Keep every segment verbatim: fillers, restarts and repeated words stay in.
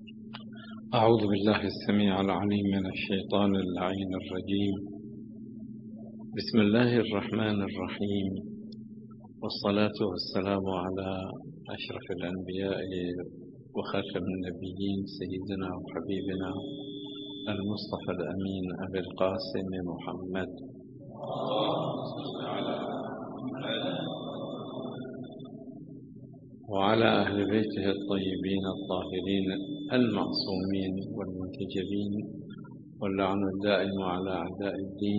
أعوذ بالله السميع العليم من الشيطان اللعين الرجيم. بسم الله الرحمن الرحيم، والصلاة والسلام على أشرف الأنبياء وخاتم النبيين سيدنا وحبيبنا المصطفى الأمين أبي القاسم محمد وعلى أهل بيته الطيبين الطاهرين المعصومين والمنتجبين، واللعن الدائم على أعداء الدين.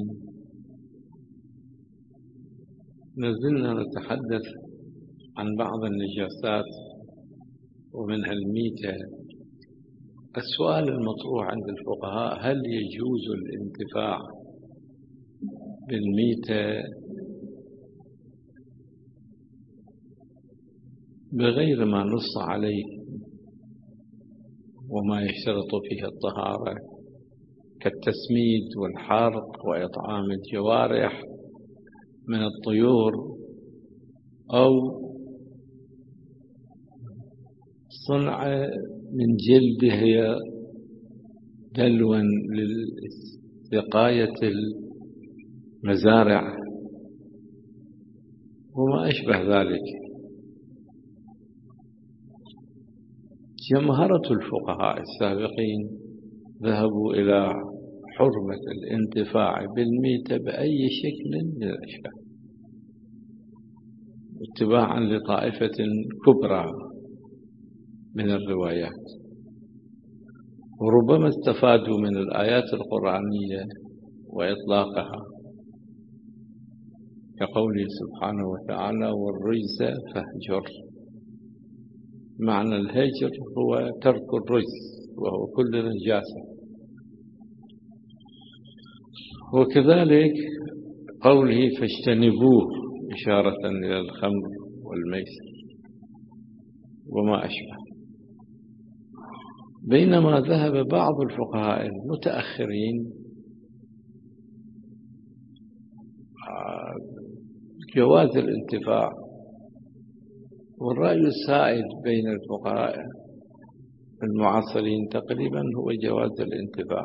نزلنا نتحدث عن بعض النجاسات ومنها الميتة. السؤال المطروح عند الفقهاء: هل يجوز الانتفاع بالميتة بغير ما نص عليه وما يشترط فيه الطهارة، كالتسميد والحرق وإطعام الجوارح من الطيور، أو صنع من جلده دلوا لسقاية المزارع وما أشبه ذلك؟ جمهرة الفقهاء السابقين ذهبوا إلى حرمة الانتفاع بالميتة بأي شكل من الأشكال، اتباعا لطائفة كبرى من الروايات، وربما استفادوا من الآيات القرآنية وإطلاقها، كقوله سبحانه وتعالى: والرجز فاهجر. معنى الهجر هو ترك الرجز وهو كل نجاسة. وكذلك قوله فاجتنبوه إشارة إلى الخمر والميسر وما أشبه. بينما ذهب بعض الفقهاء المتأخرين جواز الانتفاع، والرأي السائد بين الفقهاء المعاصرين تقريبا هو جواز الانتفاع،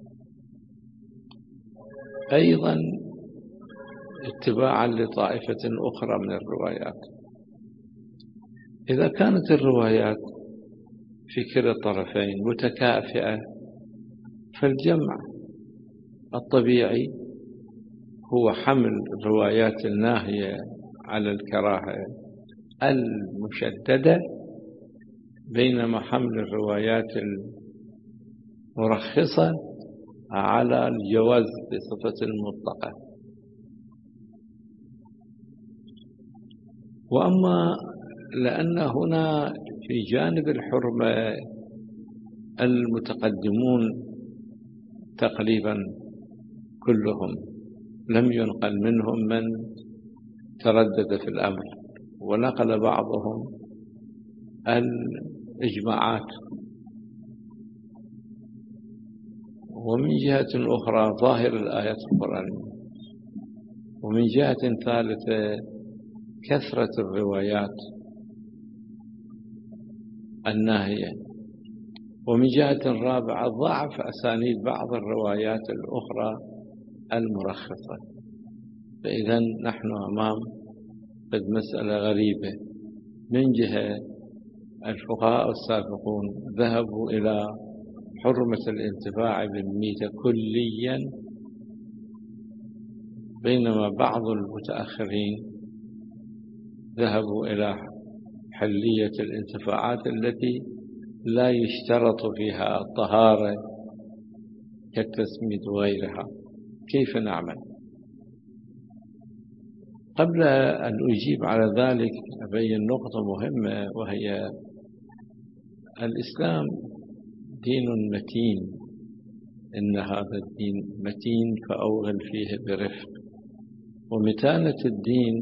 أيضا اتباعا لطائفة أخرى من الروايات. إذا كانت الروايات في كلا الطرفين متكافئة، فالجمع الطبيعي هو حمل الروايات الناهية على الكراهة المشددة، بينما حمل الروايات المرخصة على الجواز بصفة مطلقة. وأما لأن هنا في جانب الحرمة المتقدمون تقريبا كلهم لم ينقل منهم من تردد في الأمر، ونقل بعضهم الإجماعات. ومن جهة أخرى ظاهر الآيات القرآنية، ومن جهة ثالثة كثرة الروايات الناهية، ومن جهة رابعة ضعف أسانيد بعض الروايات الأخرى المرخصة. فإذا نحن أمام قد مسألة غريبة. من جهة الفقهاء السابقون ذهبوا إلى حرمة الانتفاع بالميتة كليا، بينما بعض المتأخرين ذهبوا إلى حلية الانتفاعات التي لا يشترط فيها الطهارة كالتسميد وغيرها. كيف نعمل؟ قبل أن أجيب على ذلك أبين نقطة مهمة، وهي الإسلام دين متين. إن هذا الدين متين فأوغل فيه برفق. ومتانة الدين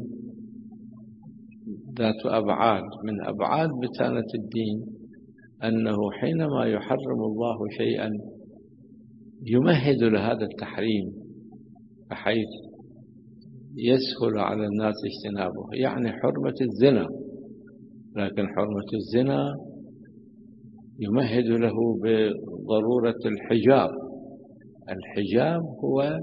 ذات أبعاد. من أبعاد متانة الدين أنه حينما يحرم الله شيئا يمهد لهذا التحريم بحيث يسهل على الناس اجتنابه. يعني حرمة الزنا، لكن حرمة الزنا يمهد له بضرورة الحجاب. الحجاب هو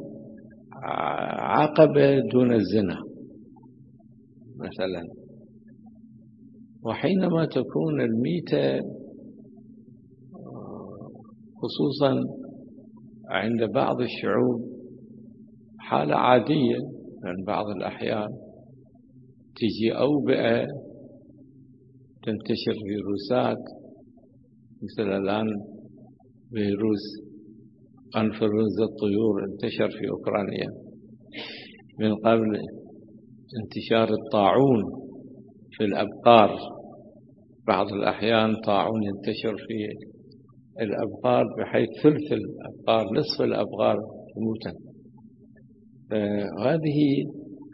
عقبة دون الزنا مثلا. وحينما تكون الميتة خصوصا عند بعض الشعوب حالة عادية، عند بعض الأحيان تجي أوبئة تنتشر فيروسات، مثل الآن فيروس أنفلونزا الطيور انتشر في أوكرانيا، من قبل انتشار الطاعون في الأبقار، بعض الأحيان طاعون ينتشر في الأبقار بحيث ثلث الأبقار نصف الأبقار تموتا. فهذه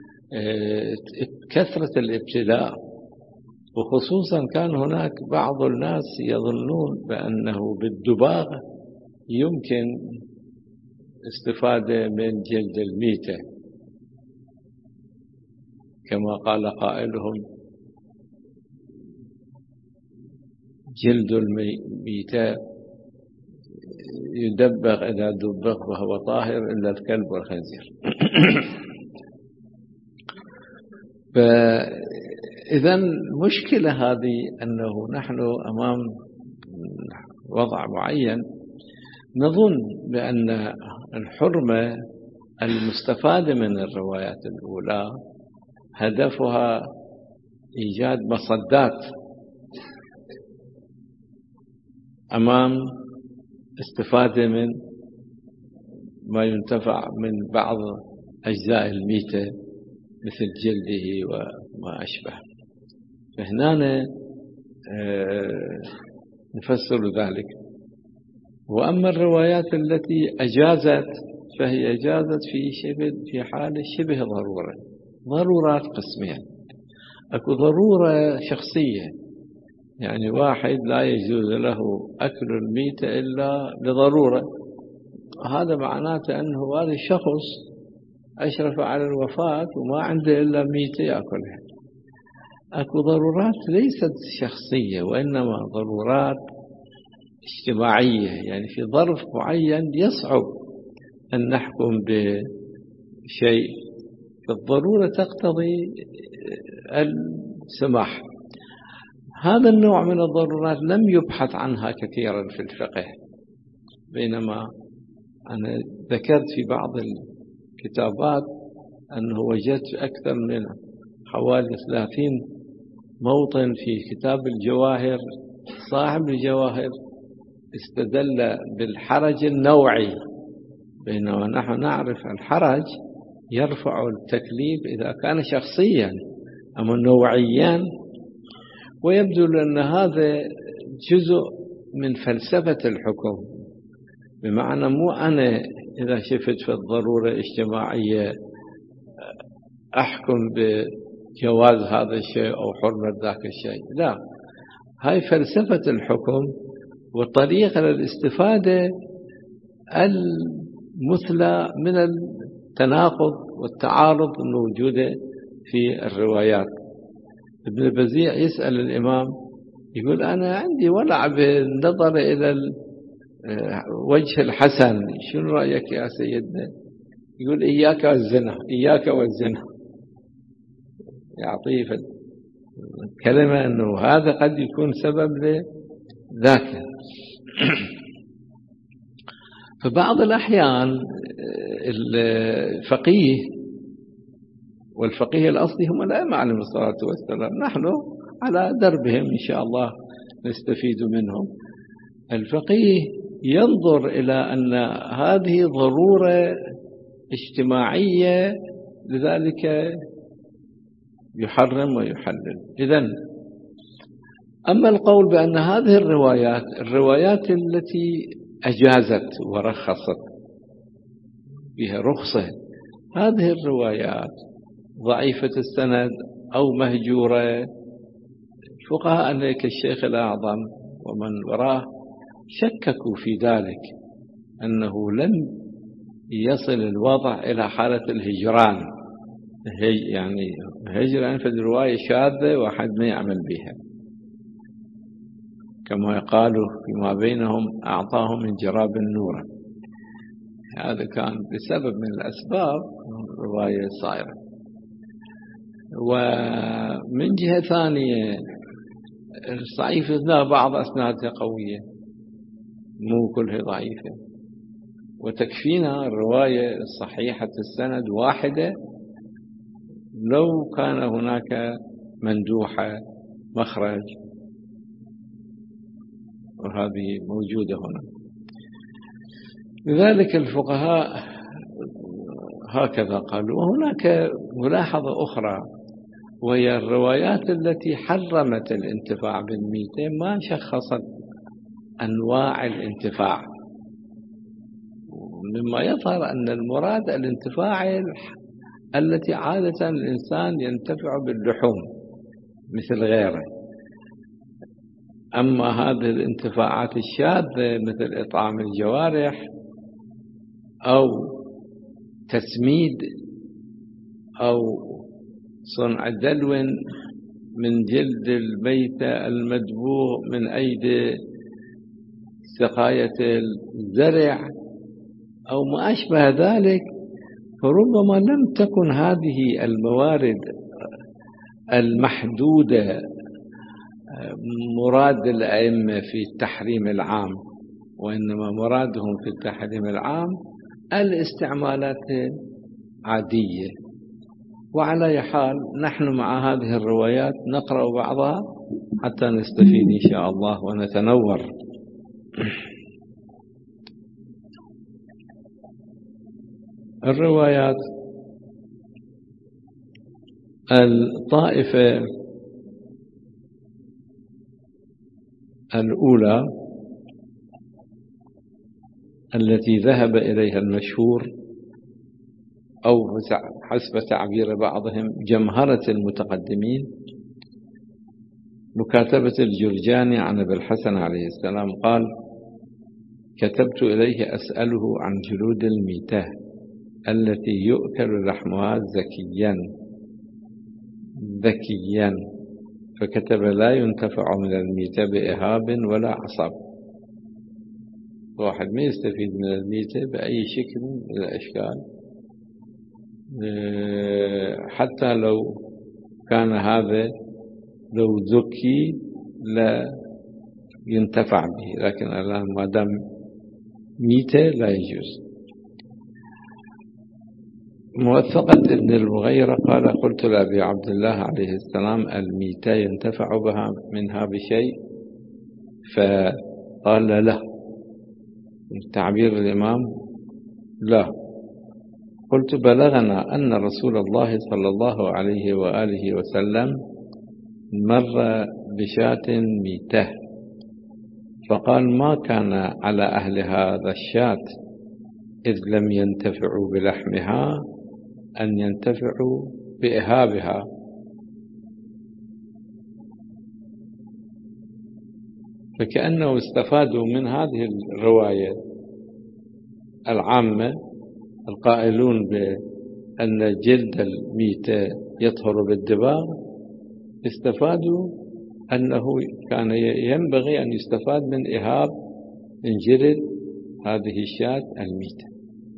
كثرة الابتلاء، وخصوصا كان هناك بعض الناس يظنون بأنه بالدباغ يمكن استفادة من جلد الميتة، كما قال قائلهم: جلد الميتة يدبغ إذا دبغ وهو طاهر إلا الكلب والخنزير. فإذا المشكلة هذه أنه نحن أمام وضع معين، نظن بأن الحرمة المستفادة من الروايات الأولى هدفها إيجاد مصدات أمام استفادة من ما ينتفع من بعض أجزاء الميتة مثل جلده وما أشبه. فهنا نفسر ذلك. وأما الروايات التي أجازت فهي أجازت في شبه في حال شبه ضرورة. ضرورات قسمين: أكو ضرورة شخصية، يعني واحد لا يجوز له أكل الميتة إلا لضرورة، هذا معناته أنه هذا الشخص أشرف على الوفاة وما عنده إلا ميتة يأكلها. أكو ضرورات ليست شخصية وإنما ضرورات اجتماعية، يعني في ظرف معين يصعب أن نحكم بشيء، فالضرورة تقتضي السماح. هذا النوع من الضرورات لم يبحث عنها كثيرا في الفقه، بينما أنا ذكرت في بعض الكتابات أنه وجدت أكثر من حوالي ثلاثين موطن في كتاب الجواهر. صاحب الجواهر استدل بالحرج النوعي، بينما نحن نعرف الحرج يرفع التكليف إذا كان شخصيا، أما نوعيا. ويبدو أن هذا جزء من فلسفة الحكم، بمعنى مو أنا إذا شفت في الضرورة اجتماعية أحكم بجواز هذا الشيء أو حرمة ذاك الشيء، لا، هاي فلسفة الحكم وطريقة للاستفادة المثلى من التناقض والتعارض الموجودة في الروايات. ابن البزيع يسأل الإمام يقول: أنا عندي ولع بالنظر إلى وجه الحسن، شنو رأيك يا سيدنا؟ يقول: إياك والزنا، إياك والزنا. يعطيه كلمة أنه هذا قد يكون سبب لذاك. فبعض الأحيان الفقيه والفقيه الأصلي هم الأئمة عليهم الصلاة والسلام، نحن على دربهم إن شاء الله نستفيد منهم. الفقيه ينظر إلى أن هذه ضرورة اجتماعية، لذلك يحرم ويحلل. إذن أما القول بأن هذه الروايات الروايات التي أجازت ورخصت بها رخصة، هذه الروايات ضعيفة السند أو مهجورة. فقهاء كالشيخ الأعظم ومن وراه شككوا في ذلك، أنه لم يصل الوضع إلى حالة الهجران، يعني هجران في الرواية شاذة واحد ما يعمل بها. كما يقال فيما بينهم أعطاهم من جراب النور. هذا كان بسبب من الأسباب رواية صايرة. ومن جهة ثانية الصحيفة لا بعض أسنادها قوية مو كلها ضعيفة، وتكفينا الرواية الصحيحة السند واحدة لو كان هناك مندوحة مخرج، وهذه موجودة هنا. لذلك الفقهاء هكذا قالوا. وهناك ملاحظة أخرى، وهي الروايات التي حرمت الانتفاع بالميتة ما شخصت أنواع الانتفاع، مما يظهر أن المراد الانتفاع التي عادة الإنسان ينتفع باللحوم مثل غيره. أما هذه الانتفاعات الشاذة مثل إطعام الجوارح أو تسميد أو صنع دلو من جلد الميتة المدبوغ من أيدي سقاية الزرع أو ما أشبه ذلك، فربما لم تكن هذه الموارد المحدودة مراد الأئمة في التحريم العام، وإنما مرادهم في التحريم العام الاستعمالات عادية. وعلى أي حال نحن مع هذه الروايات نقرأ بعضها حتى نستفيد إن شاء الله ونتنور. الروايات الطائفة الأولى التي ذهب إليها المشهور أو حسب تعبير بعضهم جمهرة المتقدمين، مكاتبة الجرجاني عن أبي الحسن عليه السلام قال: كتبت إليه أسأله عن جلود الميتة التي يؤكل لحمها زكيا ذكيا، فكتب: لا ينتفع من الميتة بإهاب ولا عصب. واحد ما يستفيد من الميتة بأي شكل من الأشكال، حتى لو كان هذا لو ذكي لا ينتفع به، لكن الآن ما دام ميتة لا يجوز. موثقة ابن المغيرة قال: قلت لأبي عبد الله عليه السلام: الميتة ينتفع بها منها بشيء؟ فقال: لا. تعبير الإمام لا. قلت: بلغنا أن رسول الله صلى الله عليه وآله وسلم مر بشاة ميتة فقال: ما كان على أهل هذا الشاة إذ لم ينتفعوا بلحمها أن ينتفعوا بإهابها. فكأنه استفادوا من هذه الرواية العامة القائلون بأن جلد الميتة يطهر بالدباغ، استفادوا أنه كان ينبغي أن يستفاد من إهاب من جلد هذه الشاة الميتة.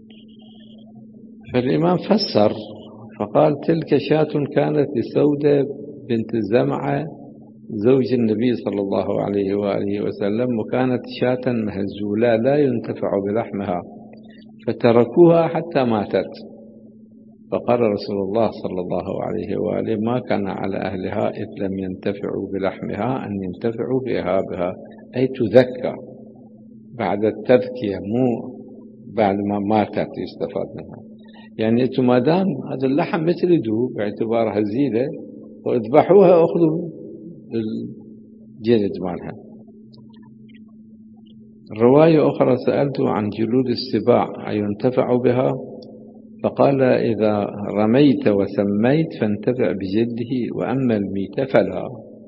فالإمام فسر فقال: تلك شاة كانت لسودة بنت زمعة زوج النبي صلى الله عليه وآله وسلم، وكانت شاة مهزولة لا ينتفع بلحمها فتركوها حتى ماتت. فقال رسول الله صلى الله عليه وآله: ما كان على أهلها إذ لم ينتفعوا بلحمها أن ينتفعوا بإهابها، أي تذكى بعد التذكية، مو بعد ما ماتت يستفاد منها. يعني أنتم ما دام هذا اللحم مثل يدوب باعتبارها زينة واذبحوها أخذوا الجلد مالها. رواية أخرى: سألته عن جلود السباع أينتفع بها؟ فقال: إذا رميت وسميت فانتفع بجلده، وأما الميت فلا.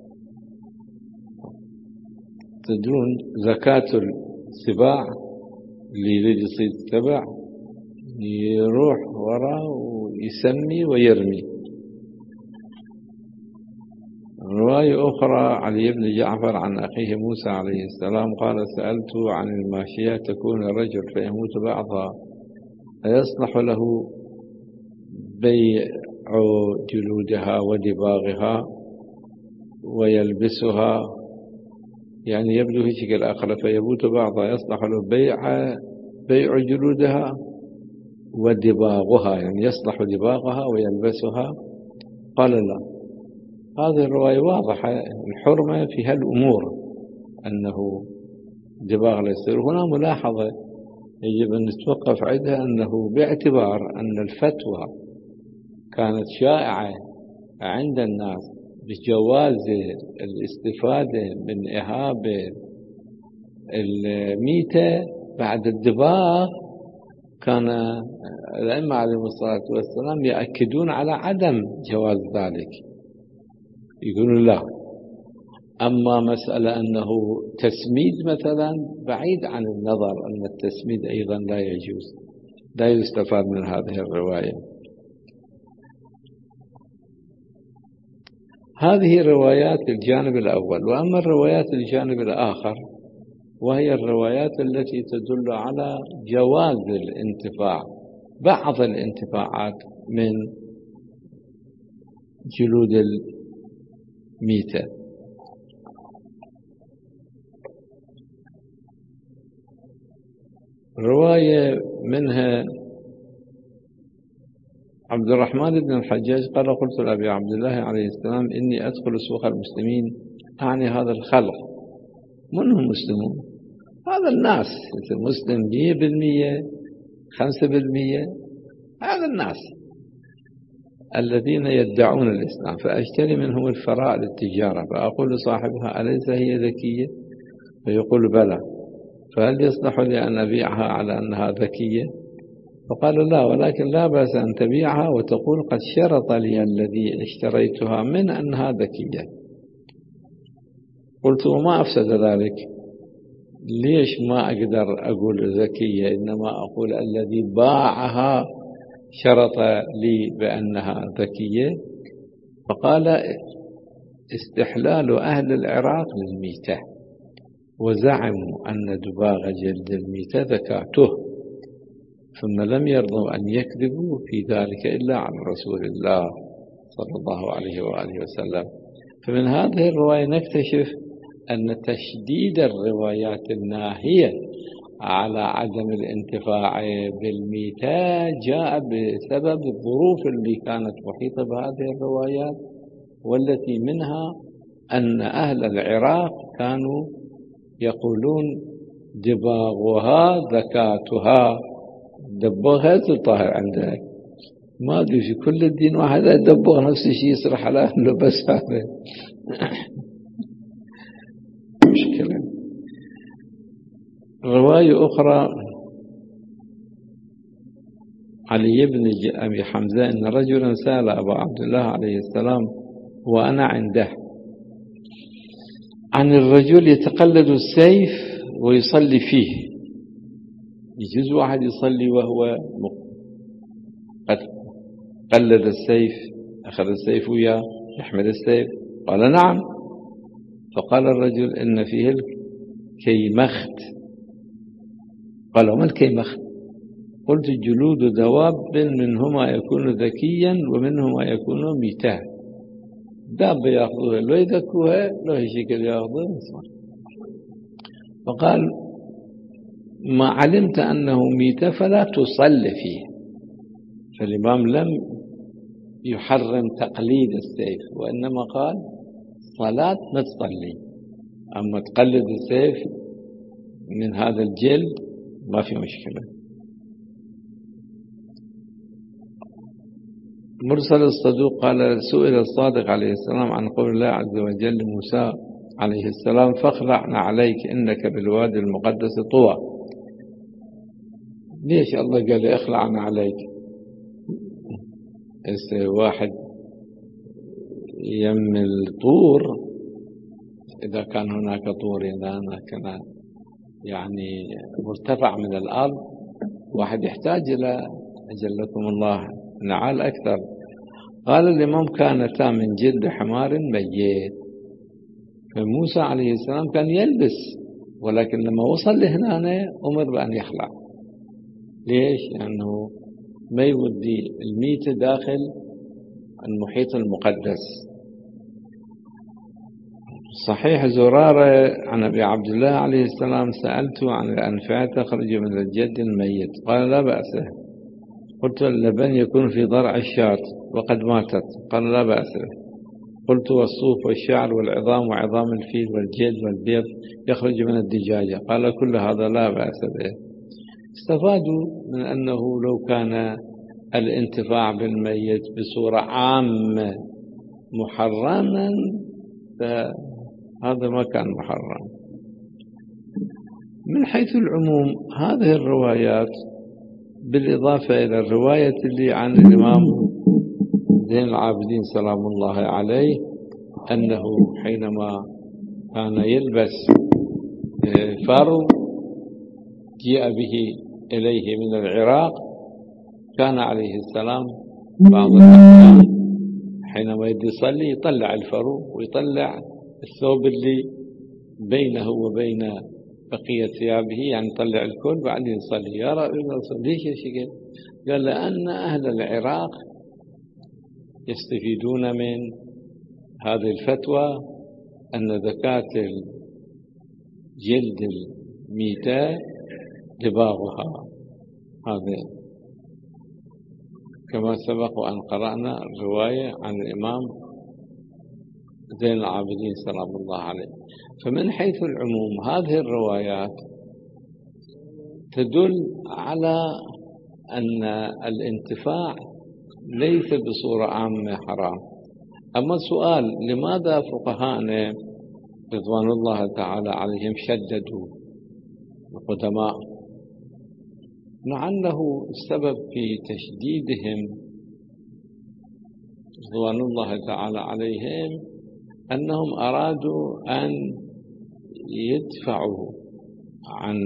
تدرون زكاة السباع اللي يريد يصيد سبع يروح وراه ويسمي ويرمي، رواية أخرى علي بن جعفر عن أخيه موسى عليه السلام قال سألت عن الماشية تكون الرجل فيموت بعضها أيصلح له بيع جلودها ودباغها ويلبسها، يعني يبدو في شكل آخر، فيموت بعضها يصلح له بيع بيع جلودها ودباغها، يعني يصلح دباغها ويلبسها؟ قال لا. هذه الرواية واضحة الحرمة في هالأمور، أنه دباغ لا يصير. هنا ملاحظة يجب أن نتوقف عندها، أنه باعتبار أن الفتوى كانت شائعة عند الناس بجواز الاستفادة من إهابة الميتة بعد الدباغ، كان الأئمة عليهم الصلاة والسلام يأكدون على عدم جواز ذلك، يقولون لا. أما مسألة أنه تسميد مثلا بعيد عن النظر، أن التسميد أيضا لا يجوز، لا يستفاد من هذه الرواية. هذه روايات الجانب الأول. وأما الروايات الجانب الآخر وهي الروايات التي تدل على جواز الانتفاع، بعض الانتفاعات من جلود الميتة. رواية منها عبد الرحمن بن الحجاج قال قلت لأبي عبد الله عليه السلام إني أدخل سوق المسلمين، أعني هذا الخلق. من هم المسلمون؟ هذا الناس، المسلم مية بالمية خمسة بالمية، هذا الناس الذين يدعون الإسلام، فأشتري منهم الفراء للتجارة، فأقول لصاحبها أليس هي ذكية؟ فيقول بلى، فهل يصلح لي أن أبيعها على أنها ذكية؟ فقال لا، ولكن لا بأس أن تبيعها وتقول قد شرط لي الذي اشتريتها من أنها ذكية. قلت وما أفسد ذلك؟ ليش ما أقدر أقول ذكية، إنما أقول الذي باعها شرط لي بأنها ذكية؟ فقال استحلال أهل العراق للميتة، وزعموا أن دباغ جلد الميتة ذكاته، ثم لم يرضوا أن يكذبوا في ذلك إلا عن رسول الله صلى الله عليه وآله وسلم. فمن هذه الرواية نكتشف أن تشديد الروايات الناهية على عدم الانتفاع بالميتة جاء بسبب الظروف اللي كانت محيطة بهذه الروايات، والتي منها أن أهل العراق كانوا يقولون دباغها ذكاتها. دبوغها طاهر عندك، ما أدري في كل الدين واحد يدبوغ نفس الشيء يصرح على أهله، بس هذا مشكلة. رواية أخرى علي بن أبي حمزة أن رجلا سأل أبا عبد الله عليه السلام وأنا عنده عن الرجل يتقلد السيف ويصلي فيه. يجوز واحد يصلي وهو قد قلد السيف، أخذ السيف وياه يحمل السيف؟ قال نعم. فقال الرجل إن فيه الكيمخت. قال وما الكيمخت؟ قلت جلود دواب، منهما يكون ذكيا ومنهما يكون ميتا. دابة يأخذوها لو يذكوها لو هشكل يأخذوها. فقال ما علمت أنه ميت فلا تصلي فيه. فالإمام لم يحرم تقليد السيف، وإنما قال صلاة ما تصلي، أما تقلد السيف من هذا الجلد ما في مشكلة. مرسل الصدوق قال سئل الصادق عليه السلام عن قول الله عز وجل لموسى عليه السلام فاخلعنا عليك إنك بالوادي المقدس طوى. ليش الله قال اخلعنا عليك؟ واحد يم الطور، إذا كان هناك طور، إذا كان يعني مرتفع من الأرض، واحد يحتاج إلى أجلكم الله نعال أكثر. قال الإمام كانتا من جلد حمار ميت. فموسى عليه السلام كان يلبس، ولكن لما وصل لهنا أمر بأن يخلع. ليش؟ لأنه ما يودي الميتة داخل المحيط المقدس. صحيح زرارة عن أبي عبد الله عليه السلام: سألته عن الأنفعة تخرج من الجلد الميت، قال لا بأس. قلت: اللبن يكون في ضرع الشاة وقد ماتت، قال لا بأس. قلت: والصوف والشعر والعظام وعظام الفيل والجلد والبيض يخرج من الدجاجة، قال كل هذا لا بأس به. استفادوا من أنه لو كان الانتفاع بالميت بصورة عامة محرما فهذا ما كان محرم. من حيث العموم هذه الروايات بالإضافة إلى الرواية اللي عن الإمام زين العابدين سلام الله عليه أنه حينما كان يلبس فرو جاء به إليه من العراق، كان عليه السلام بعض الأحيان حينما يدي يصلي يطلع الفرو ويطلع الثوب اللي بينه وبين بقية ثيابه، يعني يطلع الكل بعدين يصلي. يا رب ليش يا شيخ؟ قال لأن أهل العراق يستفيدون من هذه الفتوى أن زكاة جلد الميتة دباغها. هذا كما سبق وأن قرأنا الرواية عن الإمام زين العابدين سلام الله عليه. فمن حيث العموم هذه الروايات تدل على أن الانتفاع ليس بصورة عامة حرام. أما السؤال: لماذا فقهاءنا رضوان الله تعالى عليهم شددوا القدماء؟ لعله السبب في تشديدهم رضوان الله تعالى عليهم أنهم أرادوا أن يدفعوا عن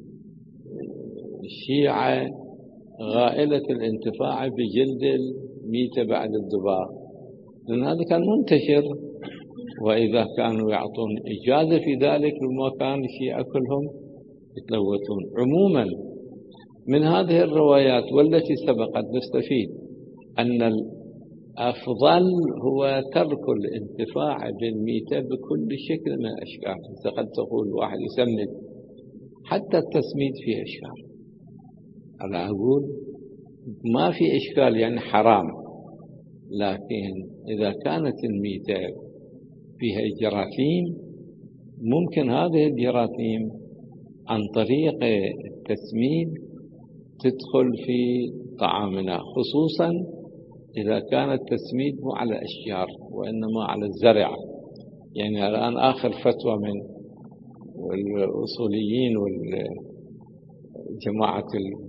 الشيعة غائلة الانتفاع بجلد الميتة بعد الدباغ، لأن هذا كان منتشر، وإذا كانوا يعطون إجازة في ذلك لما كان الشيعة كلهم يتلوثون. عموما من هذه الروايات والتي سبقت نستفيد أن الأفضل هو ترك الانتفاع بالميتة بكل شكل من الأشكال. قد تقول واحد يسمد، حتى التسميد فيه إشكال. أنا أقول ما في إشكال يعني حرام، لكن إذا كانت الميتة فيها جراثيم ممكن هذه الجراثيم عن طريق التسميد تدخل في طعامنا، خصوصا إذا كان التسميد مو على أشجار وإنما على الزرع. يعني الآن آخر فتوى من الأصوليين والجماعة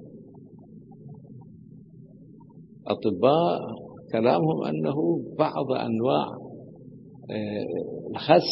الأطباء كلامهم أنه بعض أنواع الخس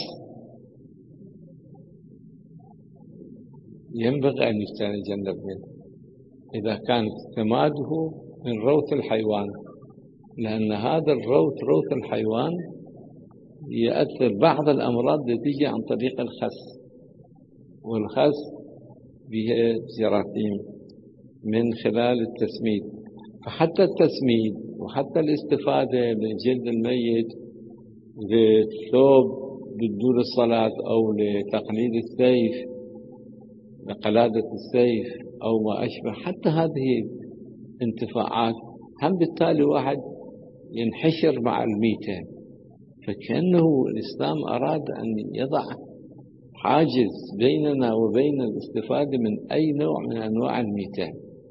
ينبغي أن يتجنب منه إذا كان اعتماده من روث الحيوان، لأن هذا الروث روث الحيوان يؤثر بعض الأمراض اللي تيجي عن طريق الخس، والخس به جراثيم من خلال التسميد. فحتى التسميد وحتى الاستفادة من جلد الميت للثوب بدون الصلاة أو لتقليد السيف لقلادة السيف أو ما أشبه، حتى هذه انتفاعات هم بالتالي واحد ينحشر مع الميتة. فكأنه الإسلام أراد أن يضع حاجز بيننا وبين الاستفادة من أي نوع من أنواع الميتة.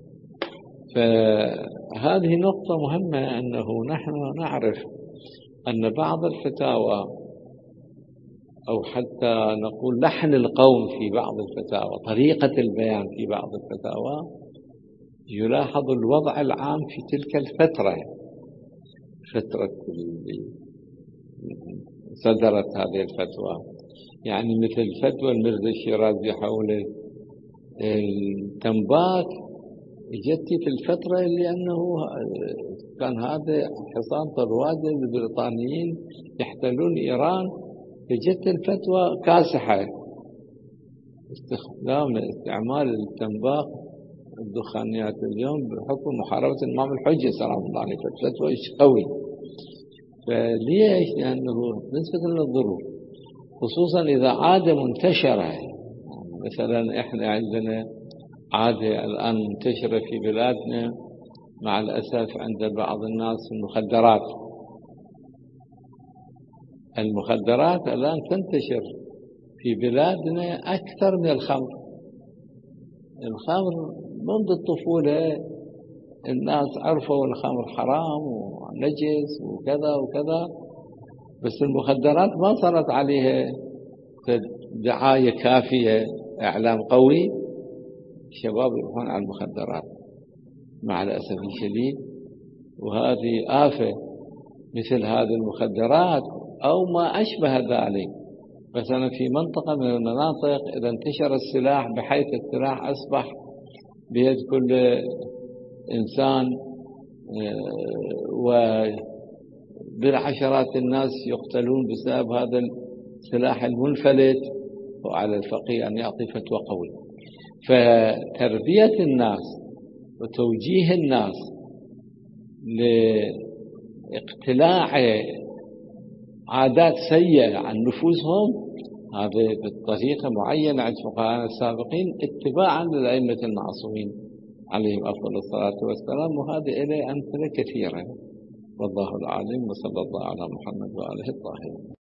فهذه نقطة مهمة، أنه نحن نعرف أن بعض الفتاوى أو حتى نقول لحن القول في بعض الفتاوى، طريقة البيان في بعض الفتاوى، يلاحظ الوضع العام في تلك الفترة، فترة صدرت هذه الفتوى. يعني مثل فتوى الميرزا الشيرازي حول التنبات اجت في الفترة اللي أنه كان هذا حصان طروادة البريطانيين يحتلون إيران، اجت الفتوى كاسحة استخدام استعمال التنباك الدخانيات اليوم بحكم محاربة الإمام الحجة سلام الله عليه، فالفتوى إيش قوي. فليش؟ لأنه نسبة للظروف، خصوصا إذا عادة منتشرة. مثلا إحنا عندنا عادة الآن منتشرة في بلادنا مع الأسف عند بعض الناس المخدرات. المخدرات الآن تنتشر في بلادنا أكثر من الخمر. الخمر منذ الطفولة الناس عرفوا الخمر حرام ونجس وكذا وكذا، بس المخدرات ما صارت عليها دعاية كافية، إعلام قوي، الشباب يروحون على المخدرات مع الأسف الشديد. وهذه آفة مثل هذه المخدرات أو ما أشبه ذلك. مثلا في منطقة من المناطق إذا انتشر السلاح بحيث السلاح أصبح بيد كل إنسان وبالعشرات الناس يقتلون بسبب هذا السلاح المنفلت، وعلى الفقيه أن يعطي فتوى قوي. فتربية الناس وتوجيه الناس لاقتلاع عادات سيئة عن نفوسهم هذا بطريقة معينة عند فقهاء السابقين اتباعا للأئمة المعصومين عليهم أفضل الصلاة والسلام. وهذه إليه أمثلة كثيرة، والله العالم، وصلى الله على محمد وآله الطاهرين.